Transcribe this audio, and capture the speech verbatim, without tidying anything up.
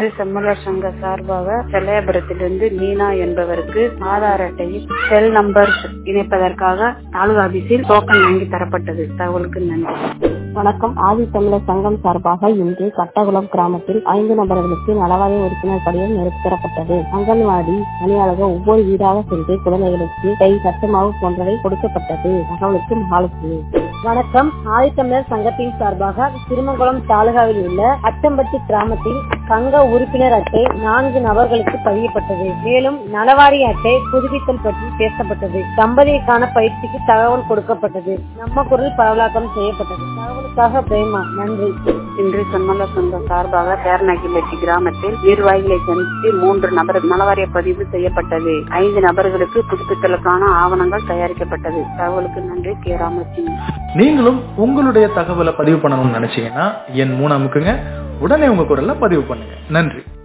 இன்று செம்மலர் சங்க சார்பாக செல்லையபுரத்திலிருந்து மீனா என்பவருக்கு ஆதார் அட்டையில் செல் நம்பர் இணைப்பதற்காக தாலுகா ஆபீஸில் டோக்கன் வாங்கி தரப்பட்டது. தகவலுக்கு நன்றி. வணக்கம். ஆதி தமிழர் சங்கம் சார்பாக இன்று கட்டகுளம் கிராமத்தில் ஐந்து நபர்களுக்கு நலவாரிய உறுப்பினர் படிவம் நிறுத்தப்பட்டது. அங்கன்வாடி பணியாளர்கள் ஒவ்வொரு வீடாக சென்று குழந்தைகளுக்கு கை சட்டமாவு போன்றவை கொடுக்கப்பட்டது. தகவலுக்கு மகாலட்சுமி. வணக்கம். ஆதித்தமிழர் சங்கத்தின் சார்பாக திருமங்கலம் தாலுகாவில் உள்ள அச்சம்பட்டி கிராமத்தில் சங்க உறுப்பினர் அட்டை நான்கு நபர்களுக்கு பதியப்பட்டது. மேலும் நலவாரிய அட்டை புதுப்பித்தல் பற்றி பேசப்பட்டது. தம்பதிக்கான பயிற்சிக்கு தகவல் கொடுக்கப்பட்டது. நம்ம குரல் பரவலாக்கம் செய்யப்பட்டது. தகவலுக்காக பிரேமா. நன்றி. இன்று செம்மலர் சங்க சார்பாக பேரநகிலட்டி கிராமத்தில் நிர்வாகிகளை சந்தித்து மூன்று நபர் நலவாரிய பதிவு செய்யப்பட்டது. ஐந்து நபர்களுக்கு புதுப்பித்தலுக்கான ஆவணங்கள் தயாரிக்கப்பட்டது. தகவலுக்கு நன்றி. கே ராமலட்சுமி. நீங்களும் உங்களுடைய தகவலை பதிவு பண்ணணும்னு நினைச்சீங்கன்னா என் மூணு அமுக்குங்க. உடனே உங்க குரல்ல பதிவு பண்ணுங்க. நன்றி.